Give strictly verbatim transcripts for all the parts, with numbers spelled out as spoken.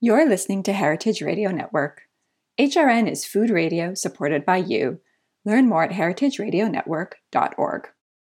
You're listening to Heritage Radio Network. H R N is food radio supported by you. Learn more at heritage radio network dot org.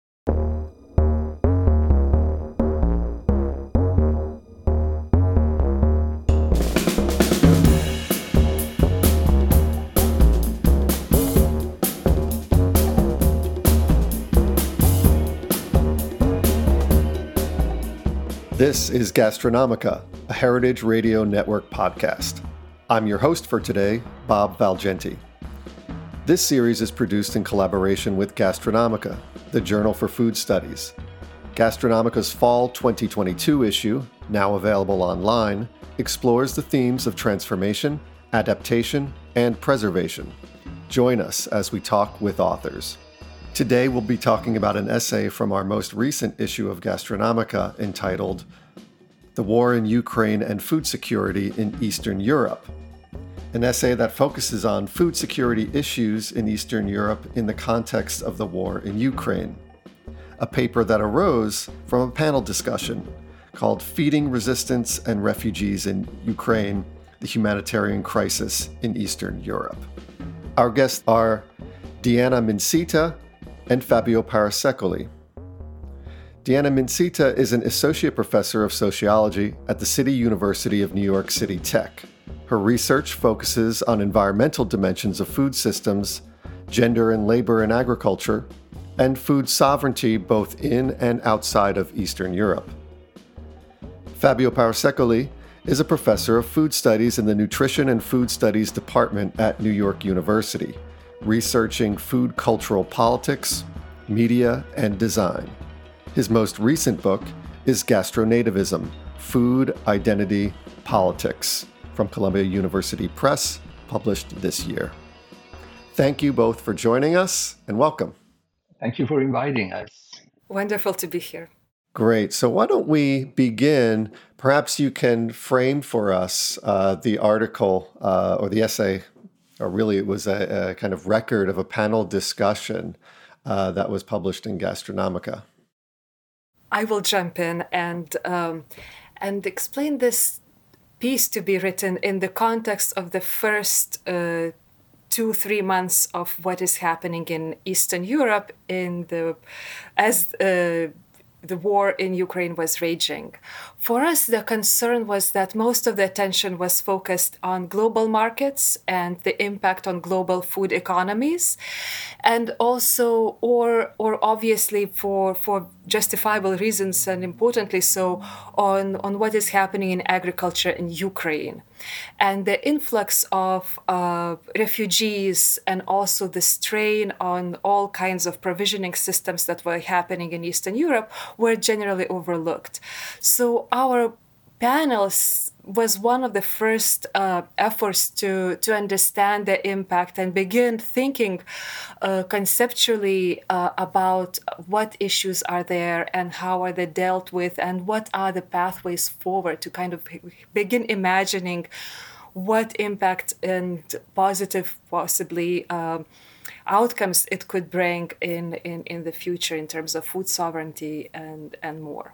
This is Gastronomica, a Heritage Radio Network podcast. I'm your host for today, Bob Valgenti. This series is produced in collaboration with Gastronomica, the Journal for Food Studies. Gastronomica's Fall twenty twenty-two issue, now available online, explores the themes of transformation, adaptation, and preservation. Join us as we talk with authors. Today we'll be talking about an essay from our most recent issue of Gastronomica entitled The War in Ukraine and Food Security in Eastern Europe, an essay that focuses on food security issues in Eastern Europe in the context of the war in Ukraine, a paper that arose from a panel discussion called Feeding Resistance and Refugees in Ukraine, the Humanitarian Crisis in Eastern Europe. Our guests are Diana Mincita and Fabio Parasecoli. Diana Mincita is an associate professor of sociology at the City University of New York City Tech. Her research focuses on environmental dimensions of food systems, gender and labor in agriculture, and food sovereignty both in and outside of Eastern Europe. Fabio Parasecoli is a professor of food studies in the Nutrition and Food Studies Department at New York University, researching food cultural politics, media, and design. His most recent book is Gastronativism: Food, Identity, Politics, from Columbia University Press, published this year. Thank you both for joining us, and welcome. Thank you for inviting us. Wonderful to be here. Great. So why don't we begin? Perhaps you can frame for us uh, the article uh, or the essay, or really it was a, a kind of record of a panel discussion uh, that was published in Gastronomica. I will jump in and um, and explain this piece to be written in the context of the first uh, two, three months of what is happening in Eastern Europe in the as uh, the war in Ukraine was raging. For us, the concern was that most of the attention was focused on global markets and the impact on global food economies, and also, or or obviously for for justifiable reasons, and importantly so, on, on what is happening in agriculture in Ukraine. And the influx of uh, refugees and also the strain on all kinds of provisioning systems that were happening in Eastern Europe were generally overlooked. So our panels was one of the first uh, efforts to, to understand the impact and begin thinking uh, conceptually uh, about what issues are there and how are they dealt with and what are the pathways forward to kind of begin imagining what impact and positive possibly uh, outcomes it could bring in, in, in the future in terms of food sovereignty and, and more.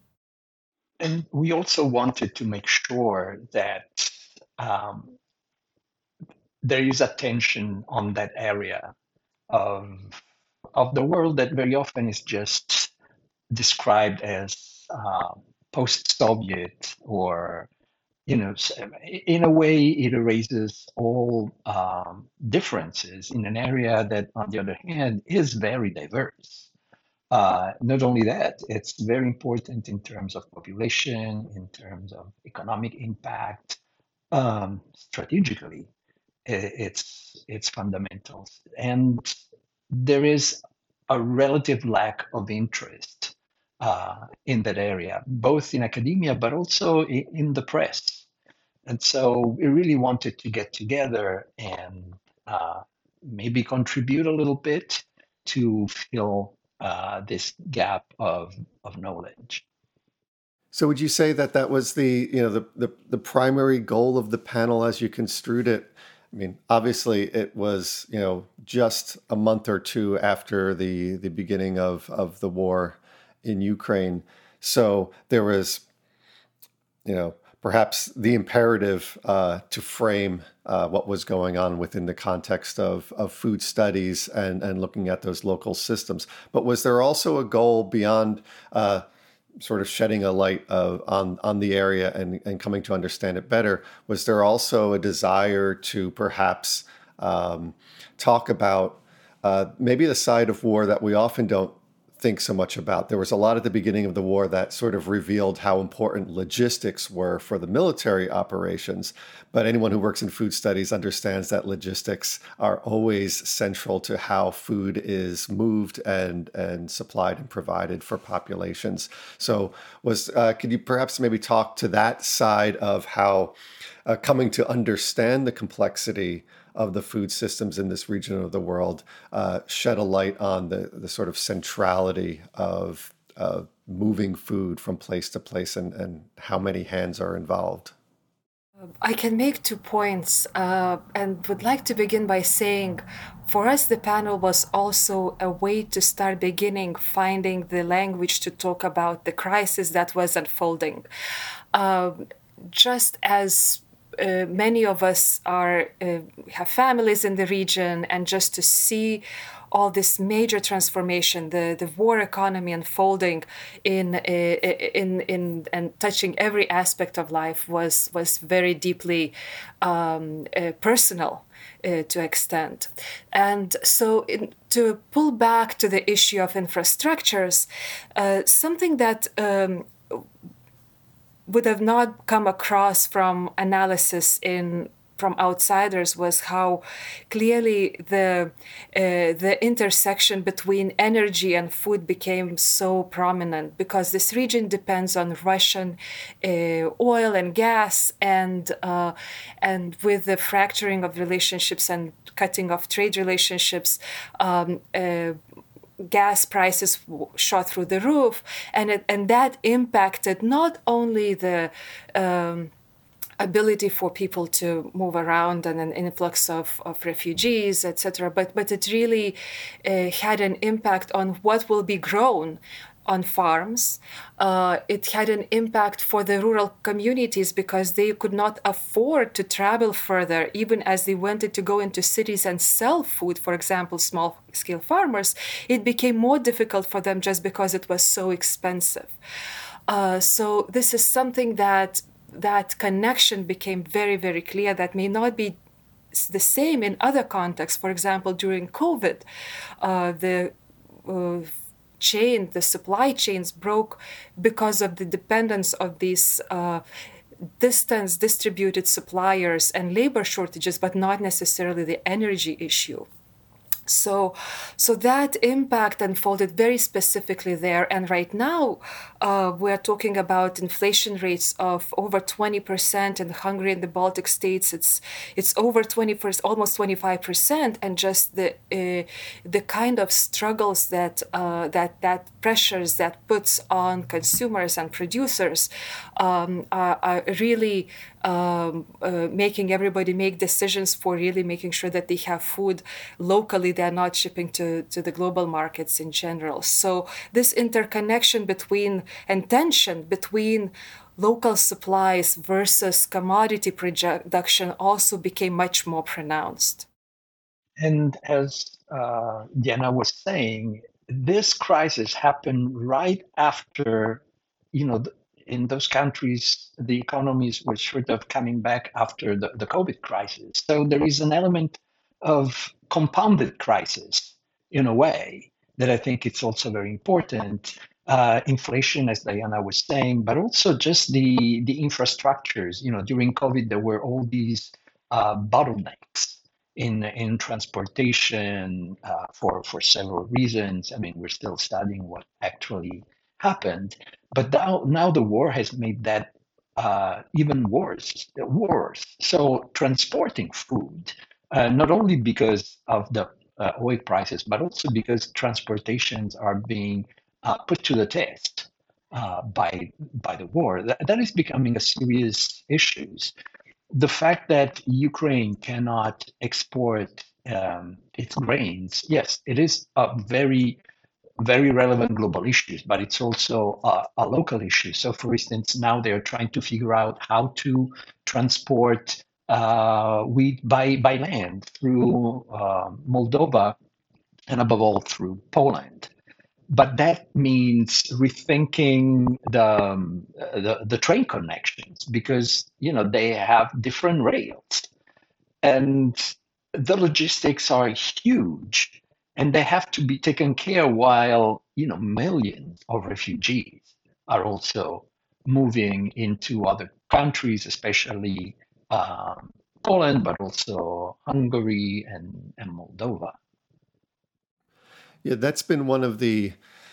And we also wanted to make sure that um, there is attention on that area of, of the world that very often is just described as uh, post-Soviet, or, you know, in a way it erases all um, differences in an area that, on the other hand, is very diverse. Uh, not only that, it's very important in terms of population, in terms of economic impact, um, strategically, it's it's fundamental. And there is a relative lack of interest uh, in that area, both in academia, but also in, in the press. And so we really wanted to get together and uh, maybe contribute a little bit to fill uh, this gap of of knowledge. So would you say that that was the, you know, the, the, the primary goal of the panel as you construed it? I mean, obviously it was, you know, just a month or two after the, the beginning of, of the war in Ukraine. So there was, you know, perhaps the imperative uh, to frame uh, what was going on within the context of, of food studies and, and looking at those local systems. But was there also a goal beyond uh, sort of shedding a light of, on, on the area and, and coming to understand it better? Was there also a desire to perhaps um, talk about uh, maybe the side of war that we often don't think so much about? There was a lot at the beginning of the war that sort of revealed how important logistics were for the military operations. But anyone who works in food studies understands that logistics are always central to how food is moved and, and supplied and provided for populations. So was uh, could you perhaps maybe talk to that side of how uh, coming to understand the complexity of the food systems in this region of the world uh, shed a light on the, the sort of centrality of uh, moving food from place to place and, and how many hands are involved? I can make two points uh, and would like to begin by saying for us, the panel was also a way to start beginning finding the language to talk about the crisis that was unfolding. Uh, just as Uh, many of us are uh, have families in the region, and just to see all this major transformation, the, the war economy unfolding in uh, in in and touching every aspect of life was was very deeply um, uh, personal uh, to extent. And so in, to pull back to the issue of infrastructures, uh, something that um, would have not come across from analysis in from outsiders was how clearly the uh, the intersection between energy and food became so prominent, because this region depends on Russian uh, oil and gas, and uh, and with the fracturing of relationships and cutting of trade relationships, um, uh, gas prices shot through the roof, and it, and that impacted not only the um, ability for people to move around and an influx of, of refugees, et cetera, but but it really uh, had an impact on what will be grown on farms. Uh, it had an impact for the rural communities because they could not afford to travel further, even as they wanted to go into cities and sell food. For example, small-scale farmers, it became more difficult for them just because it was so expensive. Uh, so this is something that that connection became very, very clear that may not be the same in other contexts. For example, during COVID, uh, the uh, chain, the supply chains broke because of the dependence of these uh, distance distributed suppliers and labor shortages, but not necessarily the energy issue. So, so that impact unfolded very specifically there. And right now, uh, we're talking about inflation rates of over twenty percent in Hungary and the Baltic states. It's it's over twenty percent, almost twenty-five percent, and just the uh, the kind of struggles that uh, that that pressures that puts on consumers and producers um, are, are really um, uh, making everybody make decisions for really making sure that they have food locally. They're not shipping to, to the global markets in general. So this interconnection between and tension between local supplies versus commodity production also became much more pronounced. And as uh, Diana was saying, this crisis happened right after, you know, the, in those countries, the economies were sort of coming back after the, the COVID crisis. So there is an element of compounded crisis in a way that I think it's also very important. Uh, inflation, as Diana was saying, but also just the, the infrastructures. You know, during COVID, there were all these uh, bottlenecks in in transportation uh, for, for several reasons. I mean, we're still studying what actually happened. But now, now the war has made that uh, even worse, worse. So transporting food, uh, not only because of the uh, oil prices, but also because transportations are being uh, put to the test uh, by by the war. That, that is becoming a serious issue. The fact that Ukraine cannot export um, its grains, yes, it is a very very relevant global issues, but it's also a, a local issue. So, for instance, now they're trying to figure out how to transport uh, wheat by, by land through uh, Moldova and above all through Poland. But that means rethinking the, um, the the train connections because you know they have different rails and the logistics are huge and they have to be taken care while you know millions of refugees are also moving into other countries, especially um, Poland, but also Hungary and, and Moldova. Yeah, that's been one of the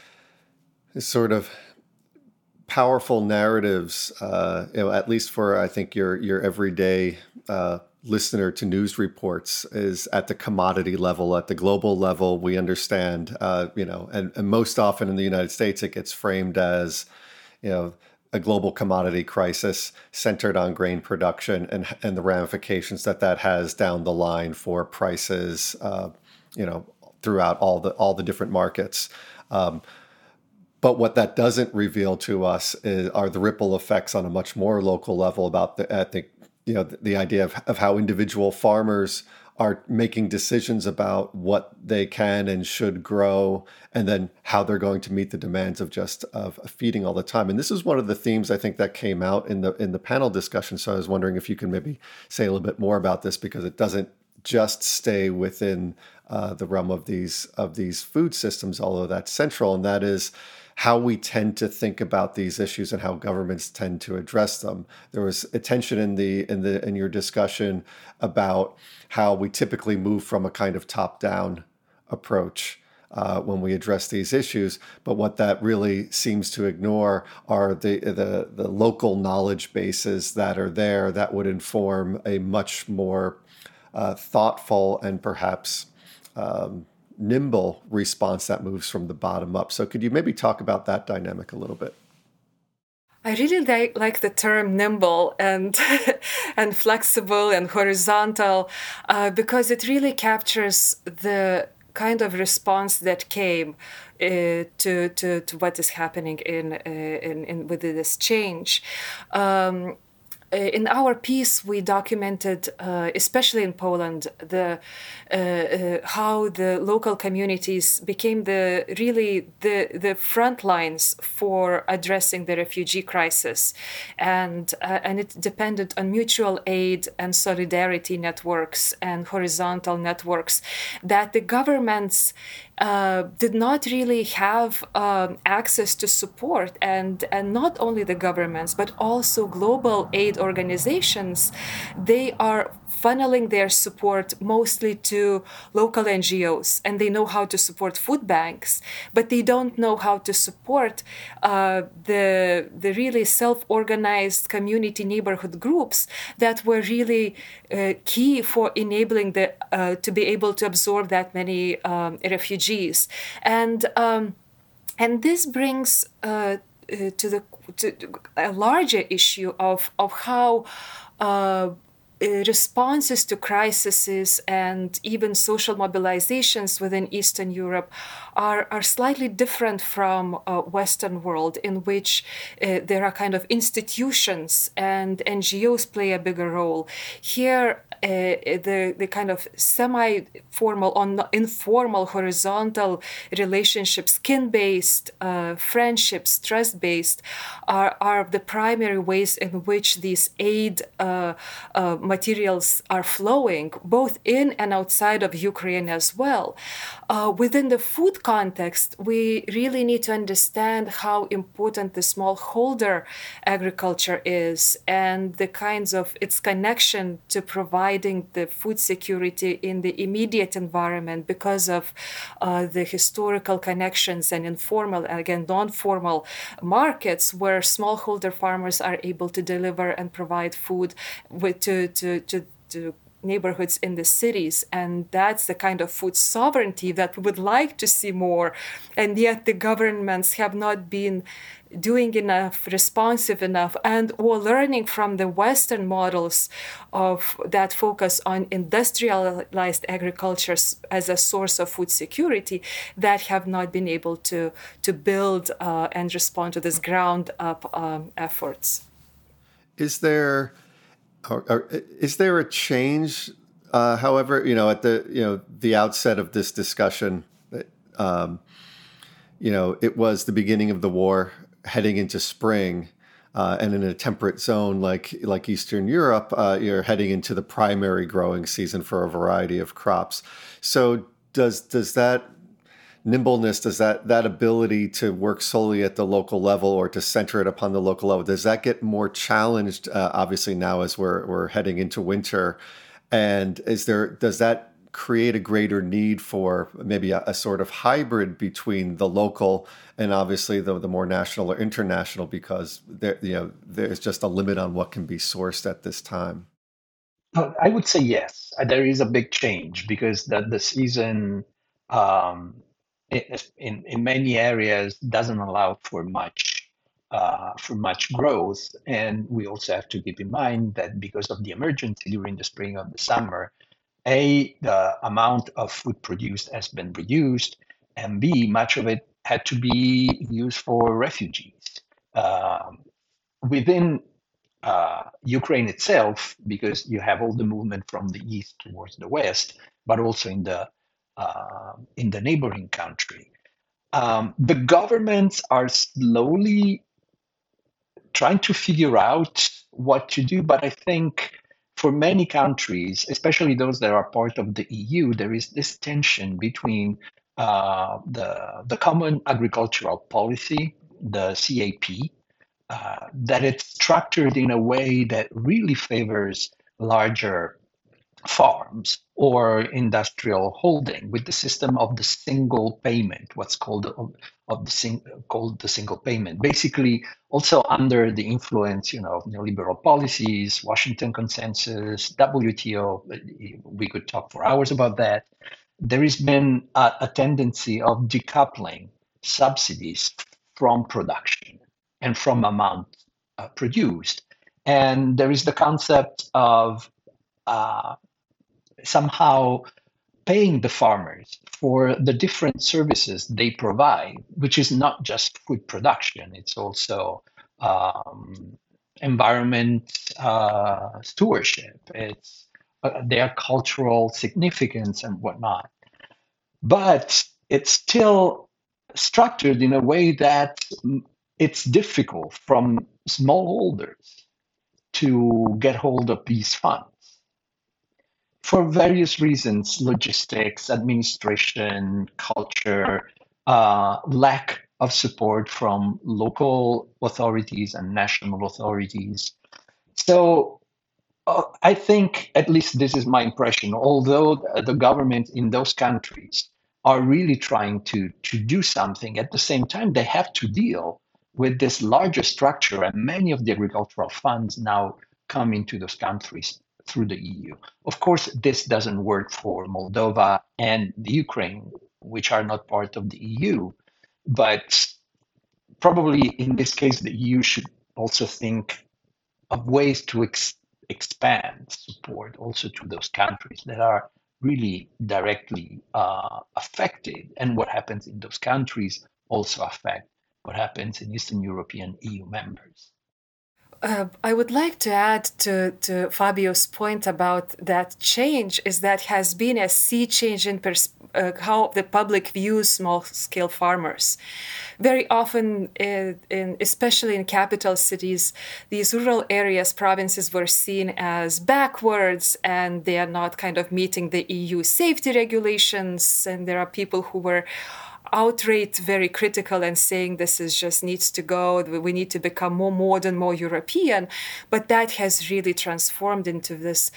sort of powerful narratives, uh, you know, at least for I think your your everyday uh, listener to news reports, is at the commodity level, at the global level. We understand, uh, you know, and, and most often in the United States, it gets framed as, you know, a global commodity crisis centered on grain production and and the ramifications that that has down the line for prices, uh, you know, throughout all the all the different markets. Um, But what that doesn't reveal to us is, are the ripple effects on a much more local level about the, I think, you know, the, the idea of, of how individual farmers are making decisions about what they can and should grow, and then how they're going to meet the demands of just of feeding all the time. And this is one of the themes I think that came out in the in the panel discussion. So I was wondering if you can maybe say a little bit more about this, because it doesn't just stay within uh, the realm of these of these food systems, although that's central, and that is how we tend to think about these issues and how governments tend to address them. There was attention in the in the in your discussion about how we typically move from a kind of top-down approach uh, when we address these issues, but what that really seems to ignore are the the the local knowledge bases that are there that would inform a much more uh, thoughtful and perhaps um, nimble response that moves from the bottom up. So could you maybe talk about that dynamic a little bit? I really like, like the term nimble and and flexible and horizontal uh, because it really captures the kind of response that came uh, to, to to what is happening in uh, in, in with this change. Um, In our piece, we documented, uh, especially in Poland, the uh, uh, how the local communities became the really the the front lines for addressing the refugee crisis, and uh, and it depended on mutual aid and solidarity networks and horizontal networks that the governments Uh, did not really have um, access to support, and and not only the governments but also global aid organizations. They are funneling their support mostly to local N G Os, and they know how to support food banks, but they don't know how to support uh, the the really self-organized community neighborhood groups that were really uh, key for enabling the uh, to be able to absorb that many um, refugees, and um, and this brings uh, uh, to the to a larger issue of of how. Uh, responses to crises and even social mobilizations within Eastern Europe are, are slightly different from uh, Western world, in which uh, there are kind of institutions and N G Os play a bigger role. Here, uh, the, the kind of semi-formal, on informal, horizontal relationships, skin-based uh, friendships, trust-based, are, are the primary ways in which these aid uh, uh, materials are flowing, both in and outside of Ukraine as well. Uh, within the food context, we really need to understand how important the smallholder agriculture is and the kinds of its connection to providing the food security in the immediate environment because of uh, the historical connections and informal, and again, non-formal markets where smallholder farmers are able to deliver and provide food with, to, to, to, to neighborhoods in the cities. And that's the kind of food sovereignty that we would like to see more. And yet the governments have not been doing enough, responsive enough, and or learning from the Western models of that focus on industrialized agriculture as a source of food security that have not been able to, to build uh, and respond to this ground-up um, efforts. Is there, or, or, is there a change? Uh, however, you know, at the you know the outset of this discussion, um, you know, it was the beginning of the war, heading into spring, uh, and in a temperate zone like like Eastern Europe, uh, you're heading into the primary growing season for a variety of crops. So does does that nimbleness, does that that ability to work solely at the local level or to center it upon the local level, does that get more challenged? Uh, obviously now as we're we're heading into winter, and is there does that create a greater need for maybe a, a sort of hybrid between the local and obviously the, the more national or international, because there, you know, there's just a limit on what can be sourced at this time? I would say yes. There is a big change because the, the season um, in, in many areas doesn't allow for much uh, for much growth. And we also have to keep in mind that because of the emergency during the spring or the summer, A, the amount of food produced has been reduced, and B, much of it had to be used for refugees. Um, within uh, Ukraine itself, because you have all the movement from the east towards the west, but also in the uh, in the neighboring country, um, the governments are slowly trying to figure out what to do. But I think for many countries, especially those that are part of the E U, there is this tension between uh, the, the Common Agricultural Policy, the C A P, uh, that it's structured in a way that really favors larger farms or industrial holding with the system of the single payment, what's called of, of the sing, called the single payment. Basically, also under the influence, you know, of neoliberal policies, Washington Consensus, W T O. We could talk for hours about that. There has been a, a tendency of decoupling subsidies from production and from amount uh, produced, and there is the concept of uh, somehow paying the farmers for the different services they provide, which is not just food production, it's also um, environment uh, stewardship, it's uh, their cultural significance and whatnot. But it's still structured in a way that it's difficult from smallholders to get hold of these funds. For various reasons, logistics, administration, culture, uh, lack of support from local authorities and national authorities. So uh, I think, at least this is my impression, although the government in those countries are really trying to, to do something, at the same time, they have to deal with this larger structure, and many of the agricultural funds now come into those countries through the E U. Of course, this doesn't work for Moldova and the Ukraine, which are not part of the E U. But probably in this case, the E U should also think of ways to ex- expand support also to those countries that are really directly uh, affected. And what happens in those countries also affect what happens in Eastern European E U members. Uh, I would like to add to, to Fabio's point about that change is that has been a sea change in pers- uh, how the public views small-scale farmers. Very often, in, in, especially in capital cities, these rural areas, provinces were seen as backwards and they are not kind of meeting the E U safety regulations, and there are people who were outright very critical and saying this is just needs to go, we need to become more modern, more European. But that has really transformed into this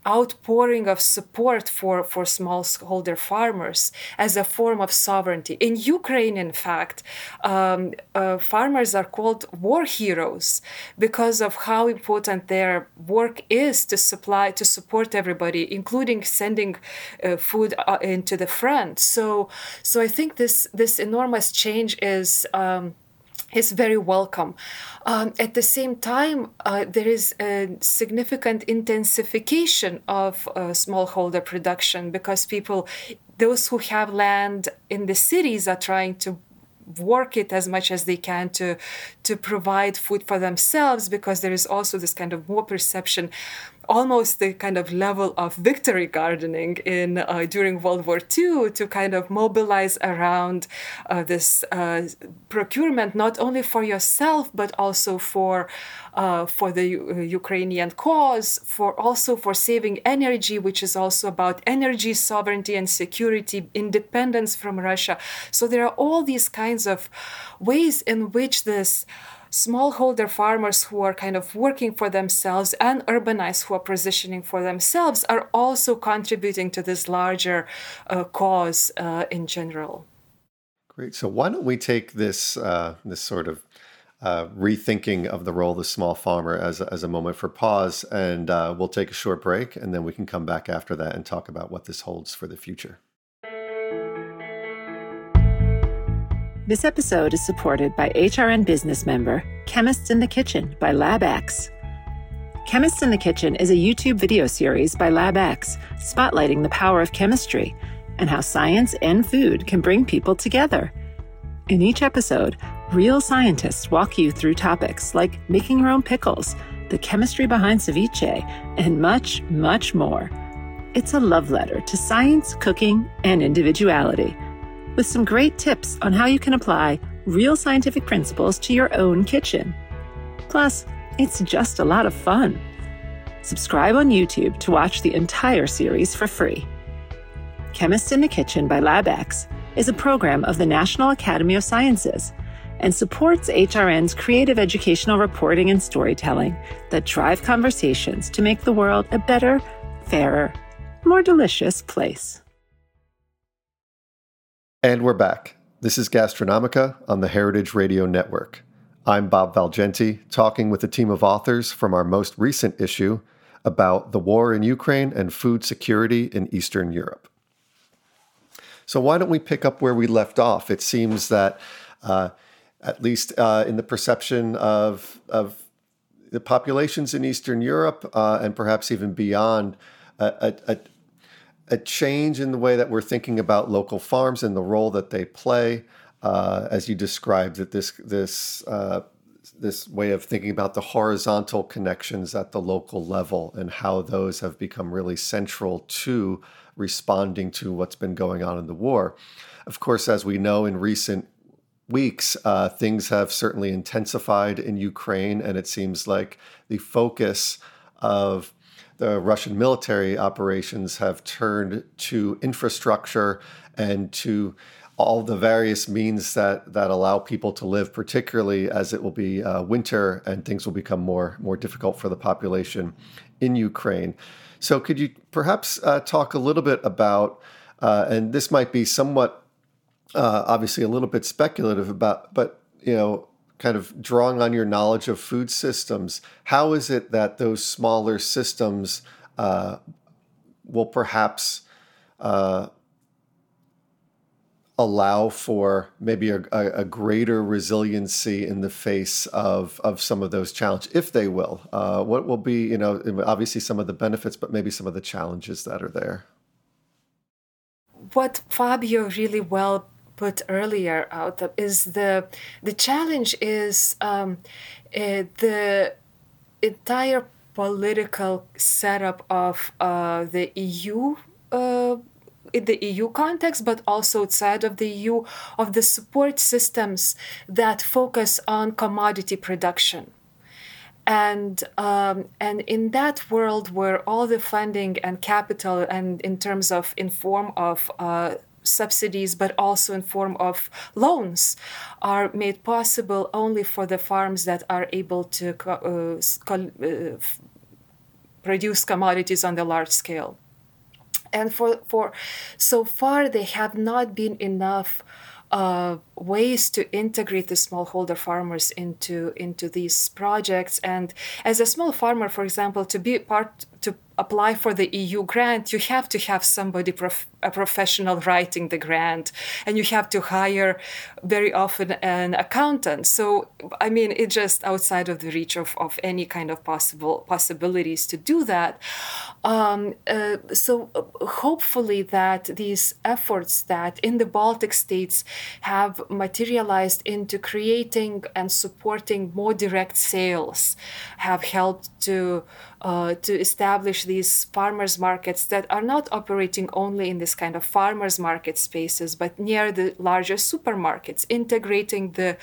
outpouring of support for, for smallholder farmers as a form of sovereignty. In Ukraine, in fact, um, uh, farmers are called war heroes because of how important their work is to supply, to support everybody, including sending uh, food uh, into the front. So, so I think this this enormous change is. Um, is very welcome. Um, at the same time, uh, there is a significant intensification of uh, smallholder production because people, those who have land in the cities are trying to work it as much as they can to, to provide food for themselves, because there is also this kind of more perception, almost the kind of level of victory gardening in uh, during World War Two, to kind of mobilize around uh, this uh, procurement, not only for yourself but also for uh, for the U- Ukrainian cause, for also for saving energy, which is also about energy sovereignty and security, independence from Russia. So there are all these kinds of ways in which this smallholder farmers who are kind of working for themselves and urbanites who are positioning for themselves are also contributing to this larger uh, cause uh, in general. Great. So why don't we take this uh, this sort of uh, rethinking of the role of the small farmer as a, as a moment for pause, and uh, we'll take a short break, and then we can come back after that and talk about what this holds for the future. This episode is supported by H R N business member Chemists in the Kitchen by LabX. Chemists in the Kitchen is a YouTube video series by LabX spotlighting the power of chemistry and how science and food can bring people together. In each episode, real scientists walk you through topics like making your own pickles, the chemistry behind ceviche, and much, much more. It's a love letter to science, cooking, and individuality, with some great tips on how you can apply real scientific principles to your own kitchen. Plus, it's just a lot of fun. Subscribe on YouTube to watch the entire series for free. Chemists in the Kitchen by LabX is a program of the National Academy of Sciences and supports H R N's creative educational reporting and storytelling that drive conversations to make the world a better, fairer, more delicious place. And we're back. This is Gastronomica on the Heritage Radio Network. I'm Bob Valgenti, talking with a team of authors from our most recent issue about the war in Ukraine and food security in Eastern Europe. So why don't we pick up where we left off? It seems that, uh, at least uh, in the perception of, of the populations in Eastern Europe, uh, and perhaps even beyond, a, a, a change in the way that we're thinking about local farms and the role that they play, uh, as you described, that this this uh, this way of thinking about the horizontal connections at the local level and how those have become really central to responding to what's been going on in the war. Of course, as we know, in recent weeks, uh, things have certainly intensified in Ukraine, and it seems like the focus of the Russian military operations have turned to infrastructure and to all the various means that, that allow people to live, particularly as it will be uh, winter and things will become more, more difficult for the population in Ukraine. So could you perhaps uh, talk a little bit about, uh, and this might be somewhat, uh, obviously a little bit speculative about, but, you know, kind of drawing on your knowledge of food systems, how is it that those smaller systems uh, will perhaps uh, allow for maybe a, a greater resiliency in the face of, of some of those challenges, if they will? Uh, what will be, you know, obviously some of the benefits, but maybe some of the challenges that are there? What Fabio really well put earlier out of is the the challenge is um, uh, the entire political setup of uh, the E U uh, in the E U context, but also outside of the E U, of the support systems that focus on commodity production. And um, and in that world where all the funding and capital, and in terms of in form of uh, subsidies, but also in form of loans, are made possible only for the farms that are able to uh, uh, produce commodities on the large scale. And for, for so far, there have not been enough uh, ways to integrate the smallholder farmers into, into these projects. And as a small farmer, for example, to be part to apply for the E U grant, you have to have somebody, prof- a professional writing the grant, and you have to hire very often an accountant. So, I mean, it's just outside of the reach of, of any kind of possible possibilities to do that. Um, uh, so hopefully that these efforts that in the Baltic states have materialized into creating and supporting more direct sales have helped to Uh, to establish these farmers markets that are not operating only in this kind of farmers market spaces, but near the larger supermarkets, integrating the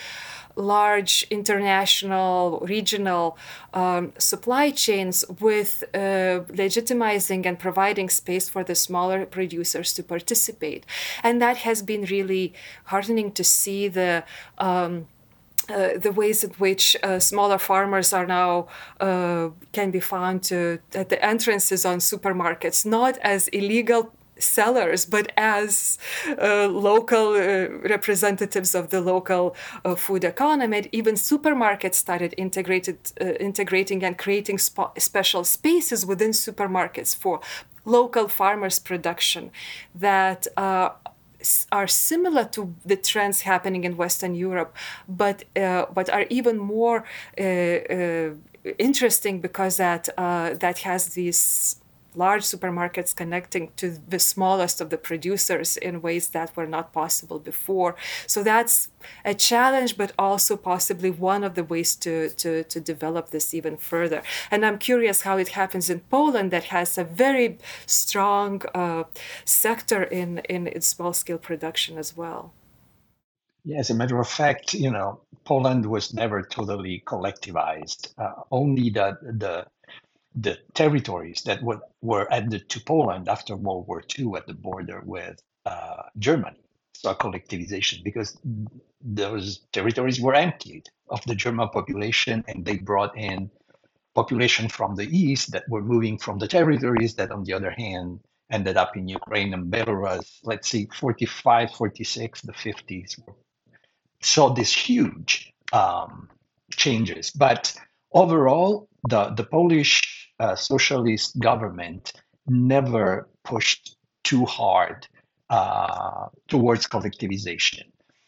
large international, regional um, supply chains with uh, legitimizing and providing space for the smaller producers to participate. And that has been really heartening to see the um, Uh, the ways in which uh, smaller farmers are now uh, can be found to at the entrances on supermarkets, not as illegal sellers, but as uh, local uh, representatives of the local uh, food economy. And even supermarkets started integrated, uh, integrating and creating spo- special spaces within supermarkets for local farmers' production that uh, are similar to the trends happening in Western Europe, but uh, but are even more uh, uh, interesting because that uh, that has these large supermarkets connecting to the smallest of the producers in ways that were not possible before. So that's a challenge, but also possibly one of the ways to, to, to develop this even further. And I'm curious how it happens in Poland, that has a very strong uh, sector in, in its small-scale production as well. Yeah, as a matter of fact, you know, Poland was never totally collectivized. Uh, only the the the territories that were, were added to Poland after World War Two at the border with uh, Germany saw collectivization, because those territories were emptied of the German population, and they brought in population from the east that were moving from the territories that, on the other hand, ended up in Ukraine and Belarus. Let's see, forty-five, forty-six, the fifties saw these huge um, changes. But overall, the, the Polish uh, socialist government never pushed too hard uh, towards collectivization,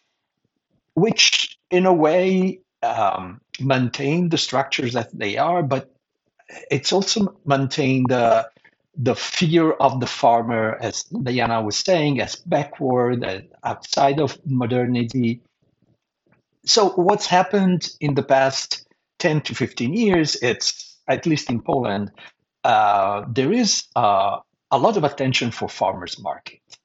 which in a way um, maintained the structures that they are, but it's also maintained the the fear of the farmer, as Diana was saying, as backward, as outside of modernity. So what's happened in the past ten to fifteen years, it's, at least in Poland, uh, there is uh, a lot of attention for farmers markets.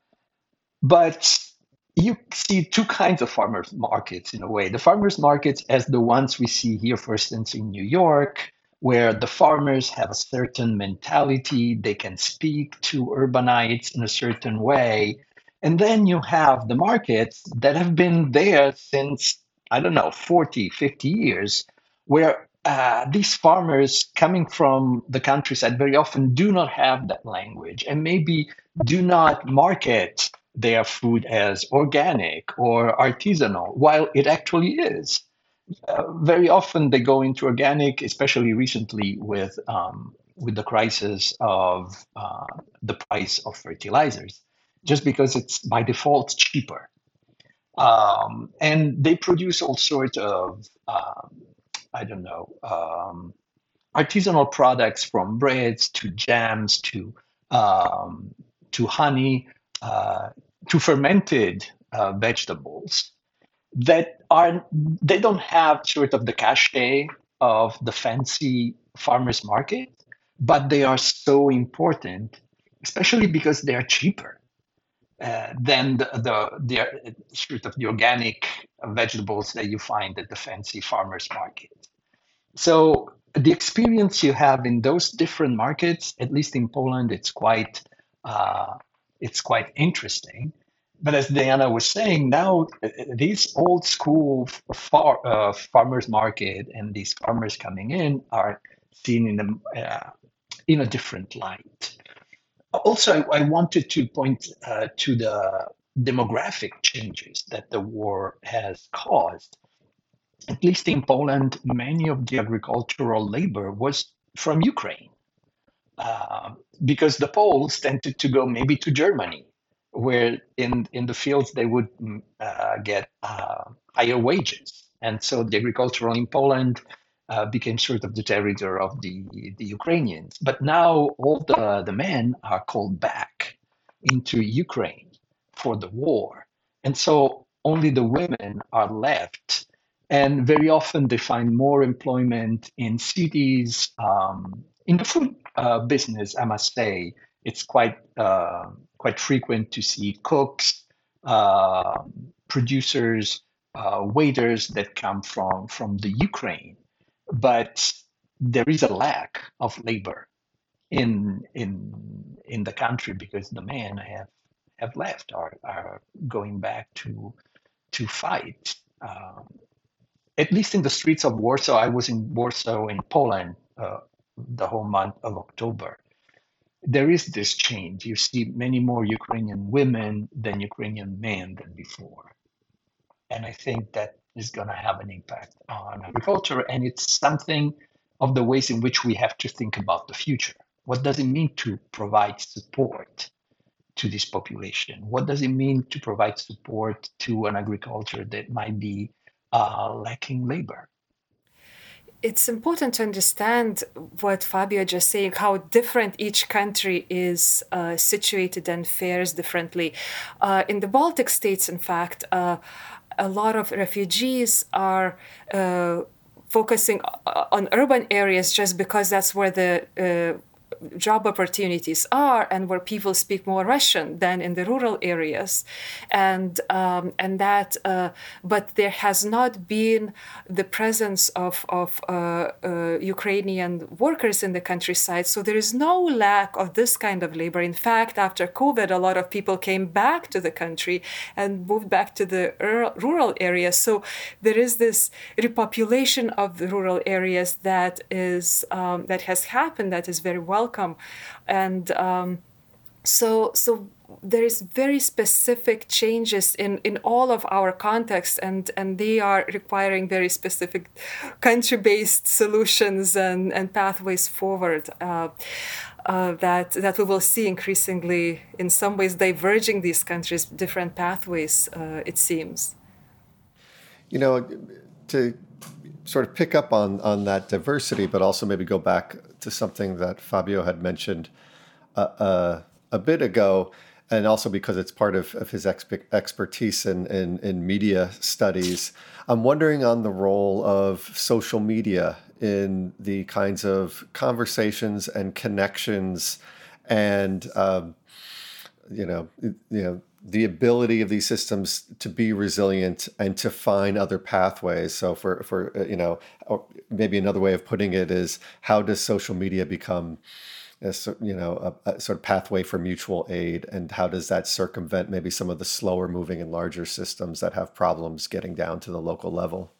But you see two kinds of farmers markets in a way. The farmers markets as the ones we see here, for instance, in New York, where the farmers have a certain mentality, they can speak to urbanites in a certain way. And then you have the markets that have been there since, I don't know, forty, fifty years, where uh, these farmers coming from the countryside very often do not have that language and maybe do not market their food as organic or artisanal, while it actually is. Uh, very often they go into organic, especially recently with um, with the crisis of uh, the price of fertilizers, just because it's by default cheaper. Um, and they produce all sorts of, um, I don't know, um, artisanal products, from breads to jams to um, to honey uh, to fermented uh, vegetables that are they don't have sort of the cachet of the fancy farmers market, but they are so important, especially because they are cheaper uh, than the the, the sort of the organic vegetables that you find at the fancy farmers market. So the experience you have in those different markets, at least in Poland, it's quite uh, it's quite interesting. But as Diana was saying, now uh, these old school far, uh, farmers market and these farmers coming in are seen in the uh, in a different light. Also, I, I wanted to point uh, to the demographic changes that the war has caused. At least in Poland, many of the agricultural labor was from Ukraine, uh, because the Poles tended to go maybe to Germany, where in, in the fields they would mm, uh, get uh, higher wages. And so the agricultural in Poland uh, became sort of the territory of the, the Ukrainians. But now all the, the men are called back into Ukraine for the war. And so only the women are left. And very often they find more employment in cities. Um, in the food uh, business, I must say, it's quite uh, quite frequent to see cooks, uh, producers, uh, waiters that come from, from the Ukraine. But there is a lack of labor in in in the country because the men have have left, are are going back to to fight. Um, at least in the streets of Warsaw, I was in Warsaw in Poland uh, the whole month of October. There is this change. You see many more Ukrainian women than Ukrainian men than before. And I think that is going to have an impact on agriculture. And it's something of the ways in which we have to think about the future. What does it mean to provide support to this population? What does it mean to provide support to an agriculture that might be uh, lacking labor? It's important to understand what Fabio just saying, how different each country is uh, situated and fares differently. Uh, in the Baltic states, in fact, uh, a lot of refugees are uh, focusing on urban areas just because that's where the uh, job opportunities are and where people speak more Russian than in the rural areas, and um, and that uh, but there has not been the presence of of uh, uh, Ukrainian workers in the countryside, so there is no lack of this kind of labor. In fact, after COVID, a lot of people came back to the country and moved back to the rural areas. So there is this repopulation of the rural areas that is um, that has happened, that is very welcome. And um, so so there is very specific changes in, in all of our contexts, and, and they are requiring very specific country-based solutions and, and pathways forward uh, uh, that that we will see increasingly, in some ways, diverging these countries, different pathways, uh, it seems. You know, to sort of pick up on, on that diversity, but also maybe go back to something that Fabio had mentioned uh, uh, a bit ago, and also because it's part of, of his exp- expertise in, in, in media studies. I'm wondering on the role of social media in the kinds of conversations and connections and, um, you know, you know, the ability of these systems to be resilient and to find other pathways. So for, for you know, or maybe another way of putting it is, how does social media become a, you know, a, a sort of pathway for mutual aid, and how does that circumvent maybe some of the slower moving and larger systems that have problems getting down to the local level?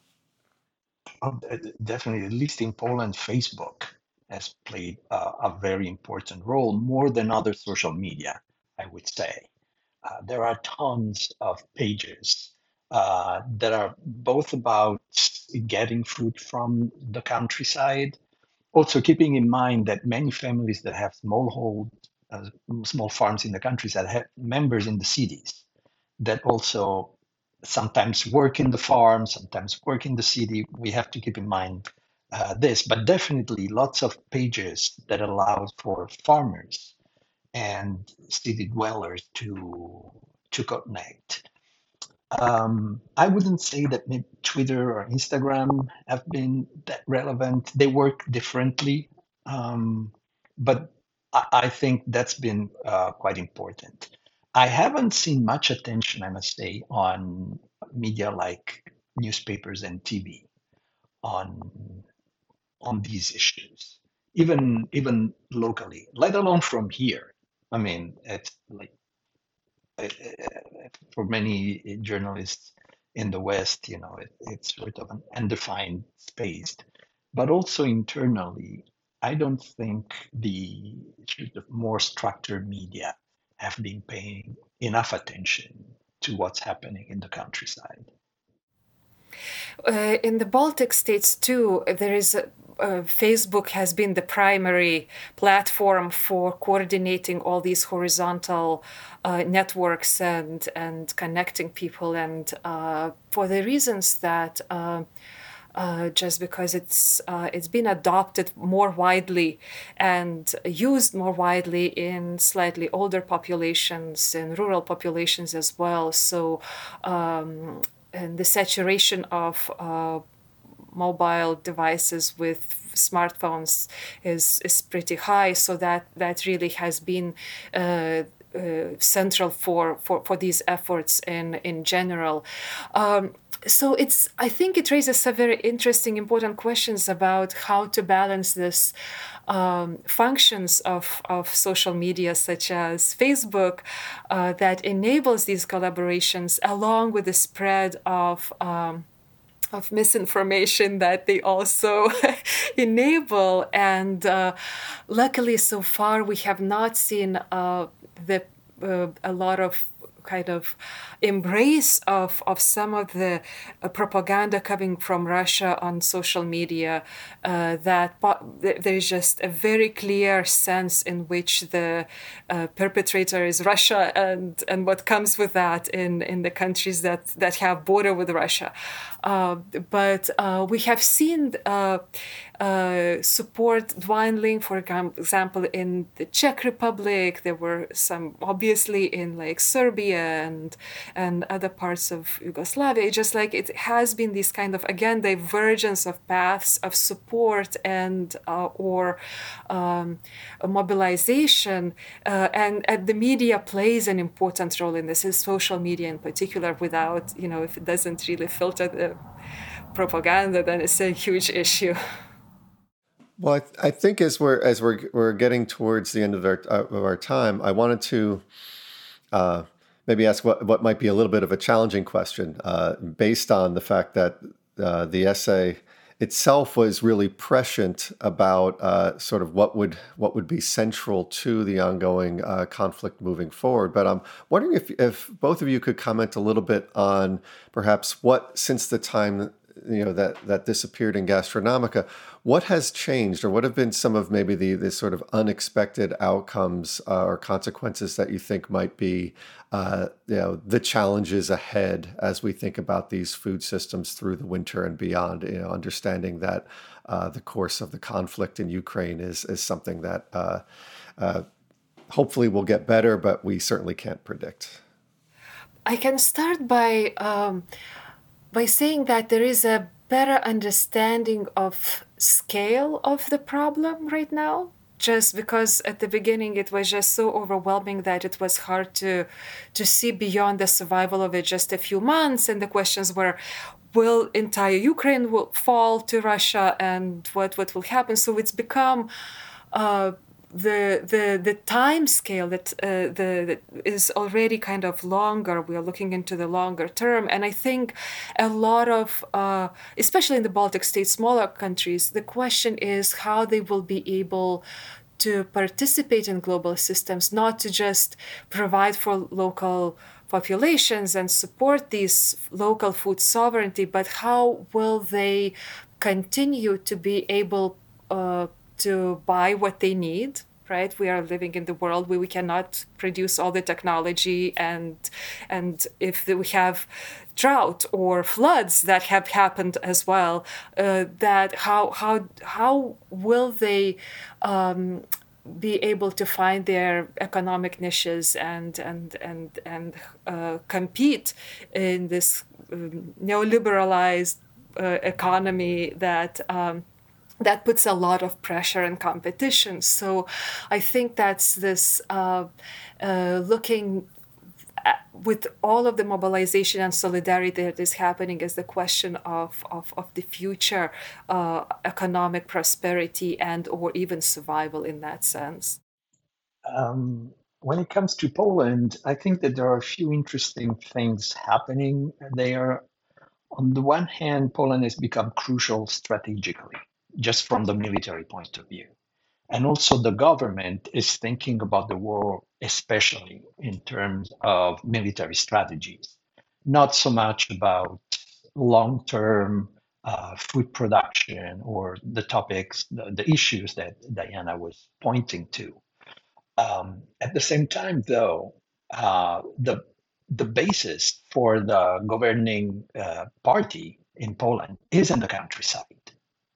Oh, definitely, at least in Poland, Facebook has played uh, a very important role, more than other social media, I would say. Uh, there are tons of pages uh, that are both about getting food from the countryside. Also, keeping in mind that many families that have smallhold, uh, small farms in the countryside have members in the cities that also sometimes work in the farm, sometimes work in the city. We have to keep in mind uh, this, but definitely lots of pages that allow for farmers and city dwellers to to connect. Um, I wouldn't say that maybe Twitter or Instagram have been that relevant. They work differently, um, but I, I think that's been uh, quite important. I haven't seen much attention, I must say, on media like newspapers and T V on on these issues, even even locally, let alone from here. I mean, it's like uh, for many journalists in the West, you know, it, it's sort of an undefined space. But also internally, I don't think the sort of more structured media have been paying enough attention to what's happening in the countryside. Uh, in the Baltic states too, there is a, uh, Facebook has been the primary platform for coordinating all these horizontal uh, networks and and connecting people, and uh, for the reasons that. Uh, Uh, just because it's uh, it's been adopted more widely and used more widely in slightly older populations and rural populations as well. So, um, and the saturation of uh, mobile devices with smartphones is is pretty high. So that that really has been. Uh, Uh, central for, for, for these efforts in in general. Um, so it's I think it raises some very interesting, important questions about how to balance this um, functions of, of social media such as Facebook uh, that enables these collaborations along with the spread of um, of misinformation that they also enable. And uh, luckily, so far, we have not seen uh, the uh, a lot of kind of embrace of, of some of the uh, propaganda coming from Russia on social media, uh, that po- there's just a very clear sense in which the uh, perpetrator is Russia and, and what comes with that in, in the countries that, that have border with Russia. Uh, but uh, we have seen uh, uh, support dwindling, for example, in the Czech Republic. There were some, obviously, in like Serbia and and other parts of Yugoslavia. Just like it has been this kind of, again, divergence of paths of support and uh, or um, mobilization, uh, and, and the media plays an important role in this, is social media in particular. Without, you know, if it doesn't really filter the propaganda, then it's a huge issue. Well, I, th- I think as we're as we're we're getting towards the end of our uh, of our time, I wanted to uh, maybe ask what what might be a little bit of a challenging question, uh, based on the fact that uh, the essay itself was really prescient about uh, sort of what would what would be central to the ongoing uh, conflict moving forward. But I'm wondering if if both of you could comment a little bit on perhaps what, since the time, you know, that that this appeared in Gastronomica, what has changed, or what have been some of maybe the the sort of unexpected outcomes uh, or consequences that you think might be, uh, you know, the challenges ahead as we think about these food systems through the winter and beyond. You know, understanding that uh, the course of the conflict in Ukraine is is something that uh, uh, hopefully will get better, but we certainly can't predict. I can start by. Um... by saying that there is a better understanding of scale of the problem right now, just because at the beginning it was just so overwhelming that it was hard to to see beyond the survival of it just a few months. And the questions were, will entire Ukraine will fall to Russia, and what, what will happen? So it's become uh, the the the time scale that uh, the that is already kind of longer. We are looking into the longer term, and I think a lot of, uh, especially in the Baltic states, smaller countries, the question is how they will be able to participate in global systems, not to just provide for local populations and support these local food sovereignty, but how will they continue to be able uh, to buy what they need, right? We are living in the world where we cannot produce all the technology, and and if we have drought or floods that have happened as well, uh, that how how how will they um, be able to find their economic niches and and and and uh, compete in this um, neoliberalized uh, economy that um, that puts a lot of pressure and competition. So I think that's this uh, uh, looking at, with all of the mobilization and solidarity that is happening, is the question of, of, of the future uh, economic prosperity and or even survival in that sense. Um, when it comes to Poland, I think that there are a few interesting things happening there. On the one hand, Poland has become crucial strategically, just from the military point of view. And also the government is thinking about the war, especially in terms of military strategies, not so much about long-term uh, food production or the topics, the, the issues that Diana was pointing to. Um, at the same time, though, uh, the the basis for the governing uh, party in Poland is in the countryside.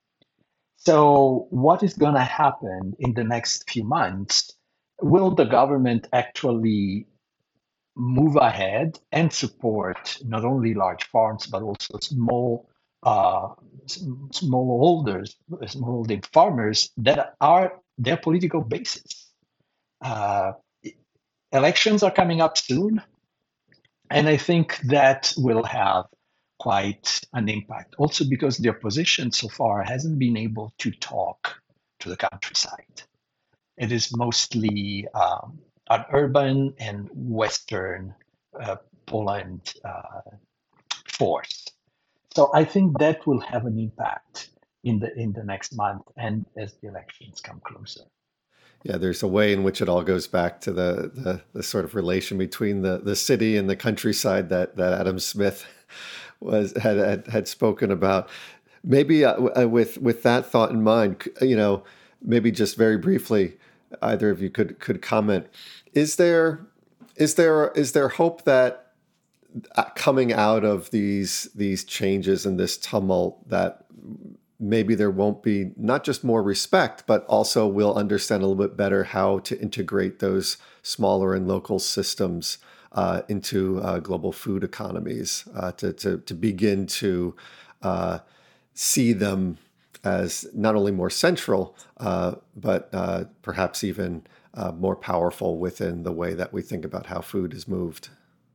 So, what is going to happen in the next few months? Will the government actually move ahead and support not only large farms but also small uh, small holders, smallholding farmers that are their political basis? Uh, elections are coming up soon, and I think that will have quite an impact. Also because the opposition so far hasn't been able to talk to the countryside. It is mostly um, an urban and Western uh, Poland uh, force. So I think that will have an impact in the in the next month and as the elections come closer. Yeah, there's a way in which it all goes back to the, the, the sort of relation between the, the city and the countryside that, that Adam Smith was had, had had spoken about. Maybe uh, with with that thought in mind, you know, maybe just very briefly, either of you could could comment. Is there is there is there hope that coming out of these these changes and this tumult that maybe there won't be not just more respect, but also we'll understand a little bit better how to integrate those smaller and local systems uh, into uh, global food economies, uh, to, to, to begin to uh, see them as not only more central, uh, but uh, perhaps even uh, more powerful within the way that we think about how food is moved.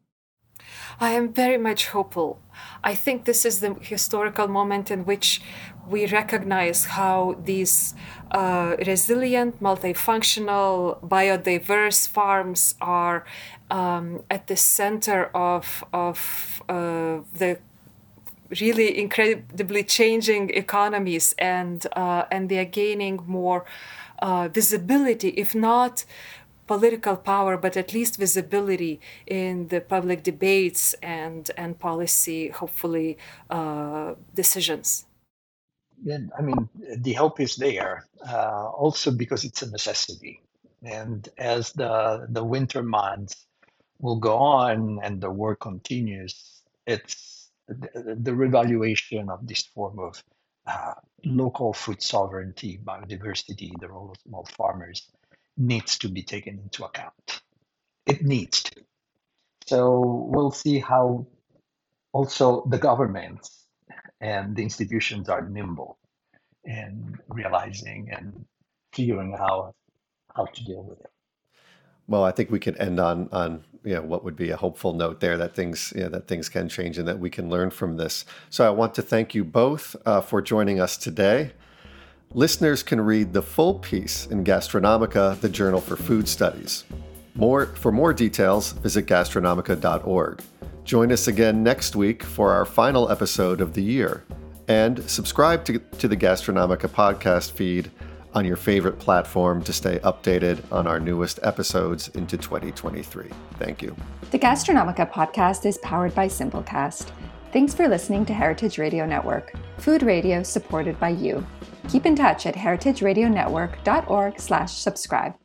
I am very much hopeful. I think this is the historical moment in which we recognize how these uh, resilient, multifunctional, biodiverse farms are um, at the center of, of uh, the really incredibly changing economies, and uh, and they are gaining more uh, visibility, if not political power, but at least visibility in the public debates and and policy, hopefully, uh, decisions. Yeah, I mean, the hope is there, uh, also because it's a necessity. And as the the winter months will go on and the war continues, it's the, the revaluation of this form of uh, local food sovereignty, biodiversity, the role of small farmers needs to be taken into account. It needs to. So we'll see how also the governments and the institutions are nimble and realizing and figuring out how to deal with it. Well, I think we can end on on you know what would be a hopeful note there, that things you know, that things can change and that we can learn from this. So I want to thank you both uh, for joining us today. Listeners can read the full piece in Gastronomica, the Journal for Food Studies. More for more details, visit gastronomica dot org. Join us again next week for our final episode of the year, and subscribe to, to the Gastronomica podcast feed on your favorite platform to stay updated on our newest episodes into twenty twenty-three. Thank you. The Gastronomica podcast is powered by Simplecast. Thanks for listening to Heritage Radio Network, food radio supported by you. Keep in touch at heritageradionetwork dot org slash subscribe.